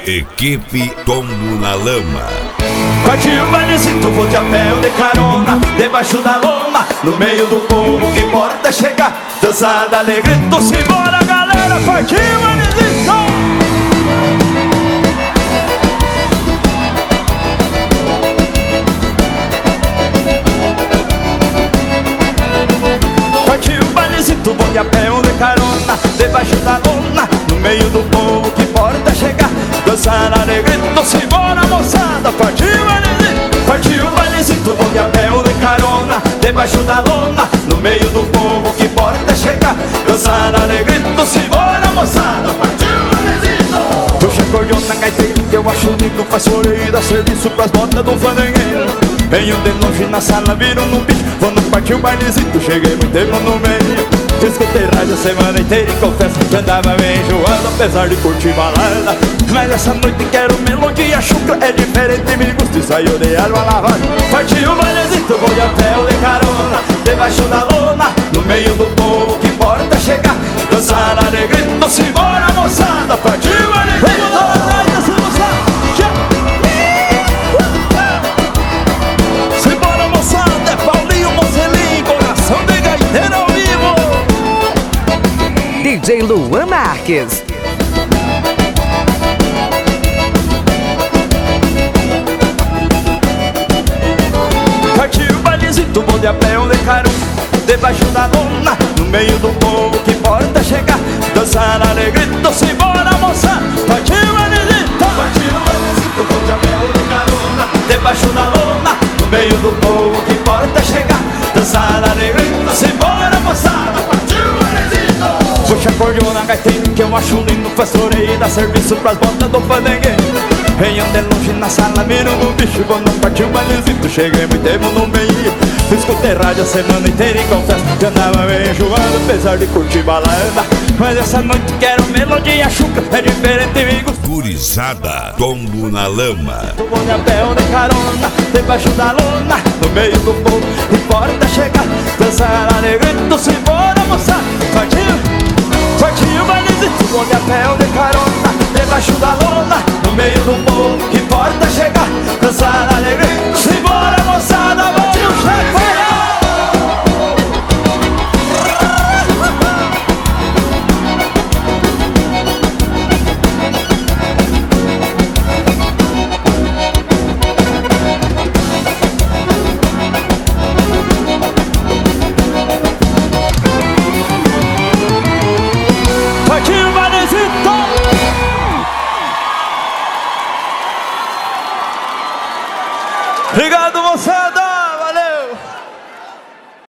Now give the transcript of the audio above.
Equipe Tombo na Lama. Partiu o bailecito, vou de pé ou de carona, debaixo da loma, no meio do povo que importa chegar. Dançada, alegrito, simbora galera, partiu o bailecito. Partiu o bailecito, vou de pé ou de carona, debaixo da lona, no meio do povo que importa chegar. Dançada, alegrito, simbora moçada, partiu o bailecito. Partiu o bailecito, vou de pé ou de carona, debaixo da lona, no meio do povo que importa chegar. Dançar alegrito, simbora moçada, partiu o bailecito. Puxa acordeona, gaiteiro, que eu acho lindo, faz floreio, dá serviço pras botas do fandangueiro. Venho de longe na sala, viro no bicho, quando partiu o bailecito, cheguei muito tempo no meio. Escutei rádio a semana inteira e confesso que andava bem enjoado, apesar de curtir balada. Mas essa noite quero melodia chucra, é diferente, me gusta e saiu de alma lavada. Partiu o bailecito, vou de pé ou de carona, debaixo da lona, no meio do povo que importa chegar. Dançar alegrito, simbora moçada, partiu o bailecito. Simbora moçada, é Paulinho Mocelinho, coração de gaiteiro ao vivo. DJ Luan Marques. Partiu o bailecito, vou de pé ou de carona, debaixo da lona, no meio do povo que importa chegar. Dançar alegrito, simbora moça, partiu o bailecito. Partiu o bailecito, vou de pé ou de carona, debaixo da lona, no meio do povo que importa chegar. Dançar alegrito, simbora moçada, partiu o bailecito. Puxa acordeona, gaiteiro, que eu acho lindo, faz floreio, dá serviço pras botas do fandangueiro. Venho de longe na sala, miro no bicho, quando partiu o bailecito, cheguei muito tempo no meio. Escutei rádio a semana inteira e confesso que andava meio enjoado, apesar de curtir balada. Mas essa noite quero melodia chucra, é diferente, me gusta. Gurizada, Tombo na Lama. Vou de pé ou de carona, debaixo da lona, no meio do povo, importa chegar. Dançar alegrito, simbora moça, partiu. Partiu o bailecito, vou de pé ou de carona, debaixo da lona, no meio do povo que importa chegar. Dançar alegrito, simbora moçada, vamos chegar. Partiu o bailecito. Obrigado, moçada!